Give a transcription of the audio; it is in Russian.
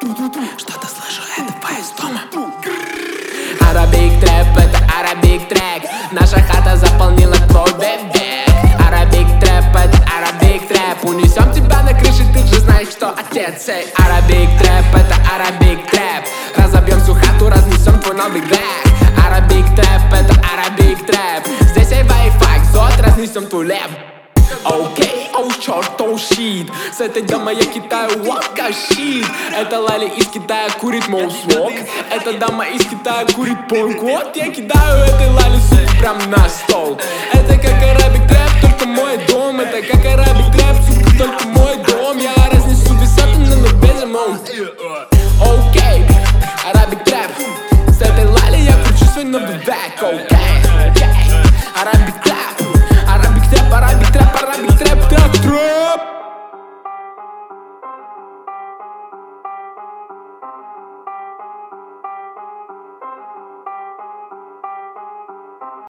Что-то слышу, это поезд дома. Арабик трэп, это арабик трек. Наша хата заполнила твой бэбек. Арабик трэп, это арабик трэп. Унесем тебя на крыше, ты же знаешь, что отец. Эй, арабик трэп, это арабик трэп. Разобьем всю хату, разнесем твой новый глэк. Арабик трэп, это арабик трэп. Здесь эй Wi-Fi, зод, разнесем твой лэп. Окей, оу черт, оу щит. С этой дамой я китаю вака щит. Это Лали из Китая курит моусвок. Эта дама из Китая курит понг. Вот я кидаю этой Лали суп прям на стол. Это как арабик